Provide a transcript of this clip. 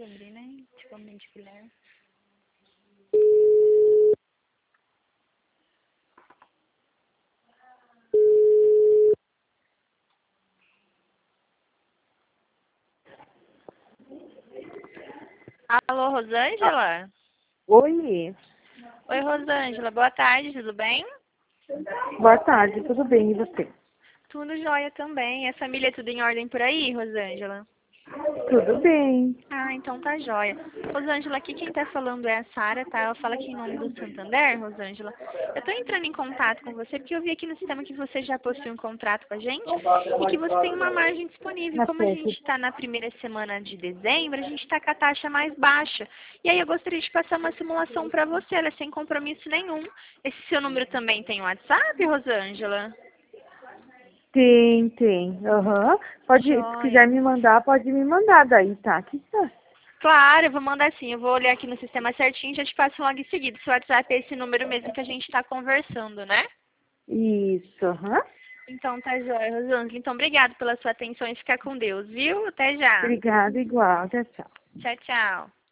abrir, né? Principalmente Guilherme. Alô, Rosângela? Oi, Oi, Rosângela. Boa tarde, tudo bem? boa tarde, tudo bem e você? Tudo jóia também. A família é tudo em ordem por aí, Rosângela? Tudo bem. Ah, então tá jóia. Rosângela, aqui quem tá falando é a Sara, tá? Ela fala aqui em nome do Santander, Rosângela. Eu tô entrando em contato com você porque eu vi aqui no sistema que você já possui um contrato com a gente e que você tem uma margem disponível. Na Como a peça. gente tá na primeira semana de dezembro, a gente tá com a taxa mais baixa. E aí eu gostaria de passar uma simulação pra você, ela é sem compromisso nenhum. Esse seu número também tem WhatsApp, Rosângela? Tem. Aham. Pode, se Joia. quiser me mandar, pode me mandar daí, tá? Aqui tá. Claro, eu vou mandar sim. Eu vou olhar aqui no sistema certinho e já te passo logo em seguida. Seu WhatsApp é esse número mesmo que a gente está conversando, né? Isso, aham. Então tá jóia, Rosângela. Então, obrigado pela sua atenção e fica com Deus, viu? Até já. Obrigada, igual. Tchau, tchau. Tchau, tchau.